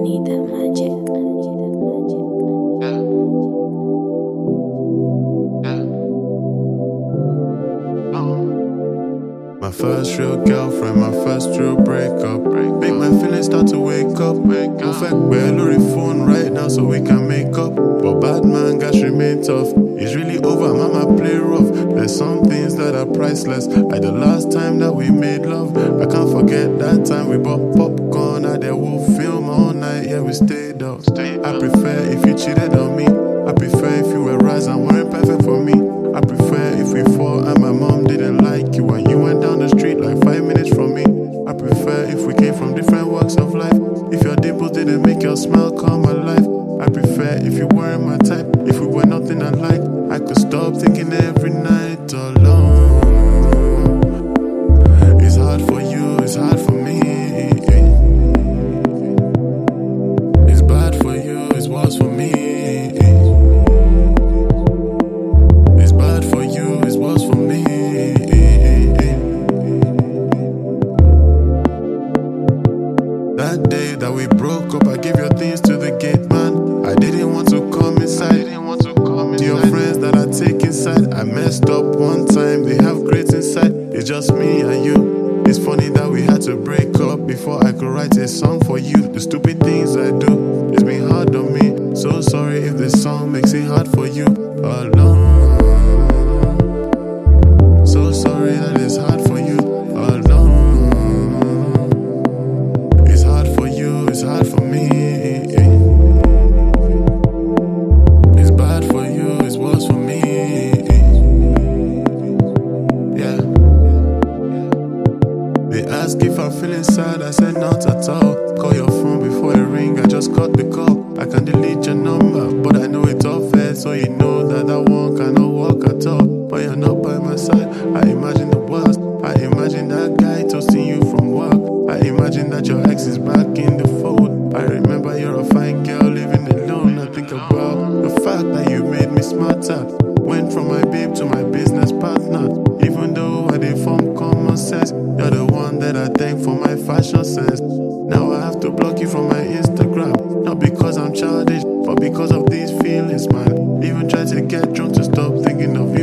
need that magic. My first real girlfriend, my first real breakup. Make my feelings start to wake up. Perfect Lori phone right now so we can make up. But bad man guys remain tough. It's really over, mama play rough. There's some things that are priceless. Like the last time that we made love. I can't forget that time we bought popcorn at the Wolf film all night. Yeah, we stayed up. I prefer if you cheated on me. I prefer if you were rise and weren't perfect for me. I prefer if we fought and my mom didn't like you and you went down the street like 5 minutes from me. I prefer if we came from different walks of life. If your dimples didn't make your smile come alive. I prefer if you weren't my type. If we were nothing alike, I could stop thinking every night alone. It's hard for you, it's hard for me. It's bad for you, it's worse for me. It's bad for you, it's worse for me. That day that we broke up, I gave your things to the gate man. I didn't want to come inside. To your friends that I take inside, I messed up one time, they have great inside. It's just me and you. It's funny that we had to break up before I could write a song for you. The stupid things I do, it's been hard on me. So sorry if this song makes it hard for you alone. So sorry that it's hard for you alone. It's hard for you, it's hard for me. It's bad for you, it's worse for me. Yeah. They ask if I'm feeling sad, I said not at all. Call your phone before it ring, I just cut the call. I can delete your number, but I know it's all fair, so you know that that one cannot work at all. But you're not by my side, I imagine the worst. I imagine that guy toasting you from work. I imagine that your ex is back in the fold. I remember you're a fine girl living alone. I think about the fact that you made me smarter. Went from my babe to my business partner. Even though I didn't form common sense, you're the one that I thank for my fashion sense. Now I have to block you from my Instagram. Not because I'm childish, but because of these feelings, man. Even try to get drunk to stop thinking of